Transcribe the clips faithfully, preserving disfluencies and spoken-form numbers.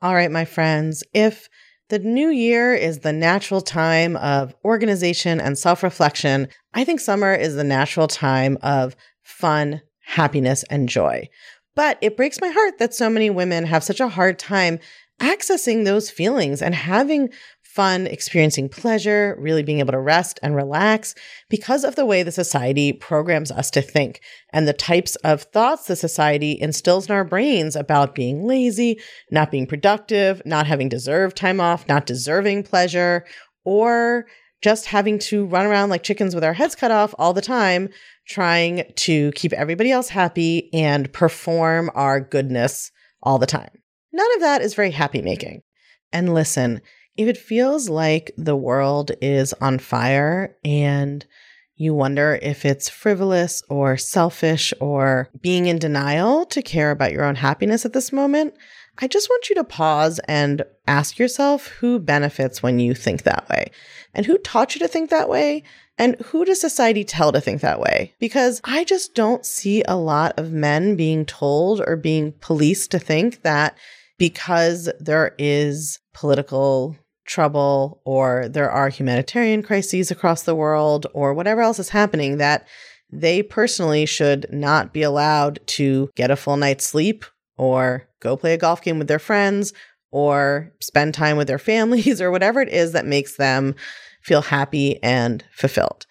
All right, my friends, if the new year is the natural time of organization and self-reflection, I think summer is the natural time of fun, happiness, and joy. But it breaks my heart that so many women have such a hard time accessing those feelings and having fun, experiencing pleasure, really being able to rest and relax because of the way the society programs us to think and the types of thoughts the society instills in our brains about being lazy, not being productive, not having deserved time off, not deserving pleasure, or just having to run around like chickens with our heads cut off all the time, trying to keep everybody else happy and perform our goodness all the time. None of that is very happy making. And listen, if it feels like the world is on fire and you wonder if it's frivolous or selfish or being in denial to care about your own happiness at this moment, I just want you to pause and ask yourself who benefits when you think that way and who taught you to think that way and who does society tell to think that way? Because I just don't see a lot of men being told or being policed to think that because there is political trouble or there are humanitarian crises across the world or whatever else is happening, that they personally should not be allowed to get a full night's sleep or go play a golf game with their friends or spend time with their families or whatever it is that makes them feel happy and fulfilled.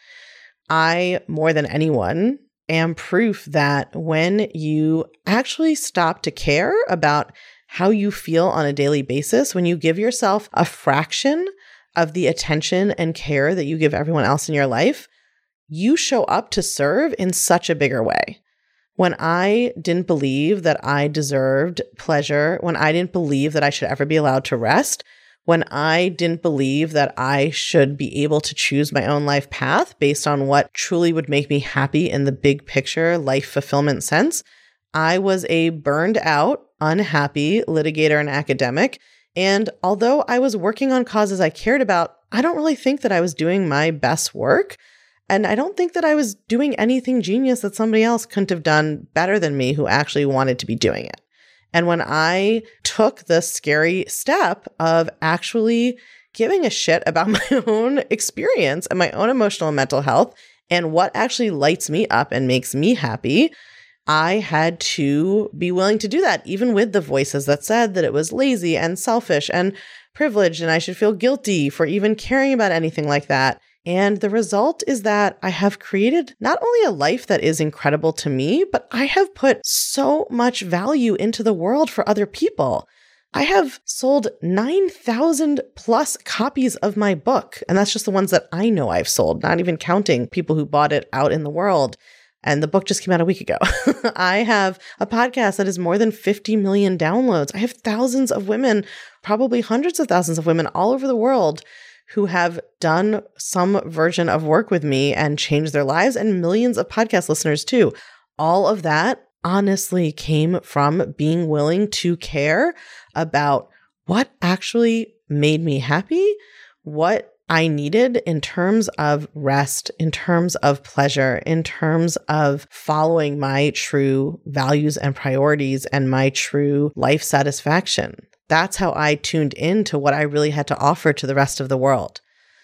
I, more than anyone, am proof that when you actually stop to care about how you feel on a daily basis, when you give yourself a fraction of the attention and care that you give everyone else in your life, you show up to serve in such a bigger way. When I didn't believe that I deserved pleasure, when I didn't believe that I should ever be allowed to rest, when I didn't believe that I should be able to choose my own life path based on what truly would make me happy in the big picture life fulfillment sense, I was a burned out, unhappy litigator and academic. And although I was working on causes I cared about, I don't really think that I was doing my best work. And I don't think that I was doing anything genius that somebody else couldn't have done better than me who actually wanted to be doing it. And when I took the scary step of actually giving a shit about my own experience and my own emotional and mental health and what actually lights me up and makes me happy, I had to be willing to do that, even with the voices that said that it was lazy and selfish and privileged and I should feel guilty for even caring about anything like that. And the result is that I have created not only a life that is incredible to me, but I have put so much value into the world for other people. I have sold nine thousand plus copies of my book, and that's just the ones that I know I've sold, not even counting people who bought it out in the world. And the book just came out a week ago. I have a podcast that has more than fifty million downloads. I have thousands of women, probably hundreds of thousands of women all over the world who have done some version of work with me and changed their lives, and millions of podcast listeners too. All of that honestly came from being willing to care about what actually made me happy, what I needed in terms of rest, in terms of pleasure, in terms of following my true values and priorities and my true life satisfaction. That's how I tuned into what I really had to offer to the rest of the world.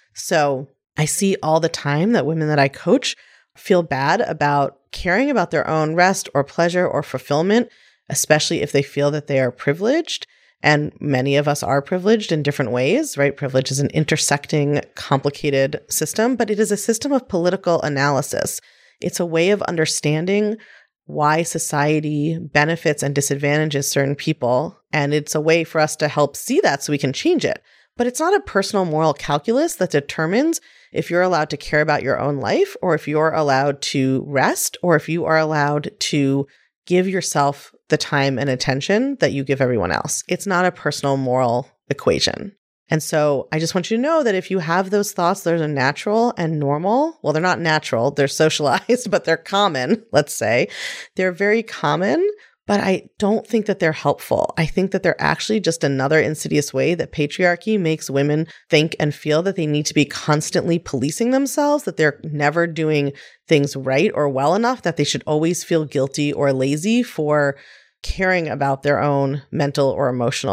So I see all the time that women that I coach feel bad about caring about their own rest or pleasure or fulfillment, especially if they feel that they are privileged. And many of us are privileged in different ways, right? Privilege is an intersecting, complicated system, but it is a system of political analysis. It's a way of understanding why society benefits and disadvantages certain people. And it's a way for us to help see that so we can change it. But it's not a personal moral calculus that determines if you're allowed to care about your own life or if you're allowed to rest or if you are allowed to give yourself the time and attention that you give everyone else. It's not a personal moral equation. And so I just want you to know that if you have those thoughts, those are natural and normal. Well, they're not natural. They're socialized, but they're common, let's say. They're very common, but I don't think that they're helpful. I think that they're actually just another insidious way that patriarchy makes women think and feel that they need to be constantly policing themselves, that they're never doing things right or well enough, that they should always feel guilty or lazy for caring about their own mental or emotional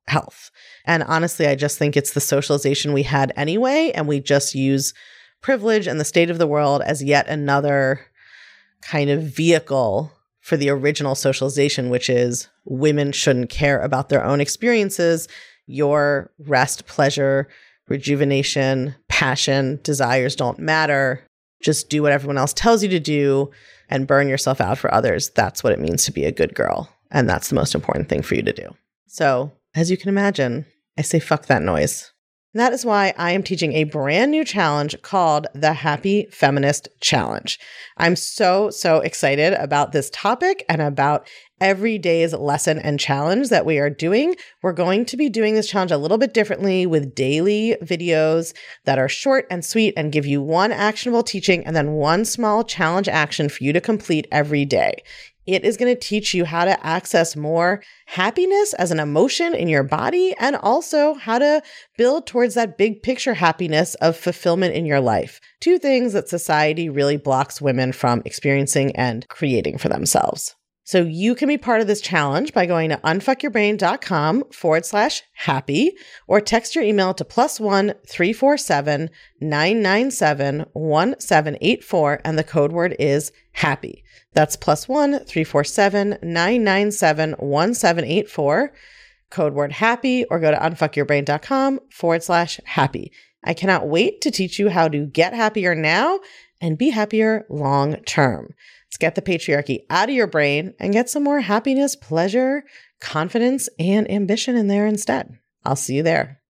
health. And honestly, I just think it's the socialization we had anyway, and we just use privilege and the state of the world as yet another kind of vehicle for the original socialization, which is women shouldn't care about their own experiences. Your rest, pleasure, rejuvenation, passion, desires don't matter. Just do what everyone else tells you to do and burn yourself out for others. That's what it means to be a good girl. And that's the most important thing for you to do. So, as you can imagine, I say fuck that noise. And that is why I am teaching a brand new challenge called the Happy Feminist Challenge. I'm so, so excited about this topic and about every day's lesson and challenge that we are doing. We're going to be doing this challenge a little bit differently with daily videos that are short and sweet and give you one actionable teaching and then one small challenge action for you to complete every day. It is going to teach you how to access more happiness as an emotion in your body and also how to build towards that big picture happiness of fulfillment in your life. Two things that society really blocks women from experiencing and creating for themselves. So you can be part of this challenge by going to unfuckyourbrain.com forward slash happy or text your email to plus one three four seven nine nine seven one seven eight four and the code word is happy. That's plus one three four seven nine nine seven one seven eight four, code word happy, or go to unfuckyourbrain.com forward slash happy. I cannot wait to teach you how to get happier now and be happier long term. Let's get the patriarchy out of your brain and get some more happiness, pleasure, confidence, and ambition in there instead. I'll see you there.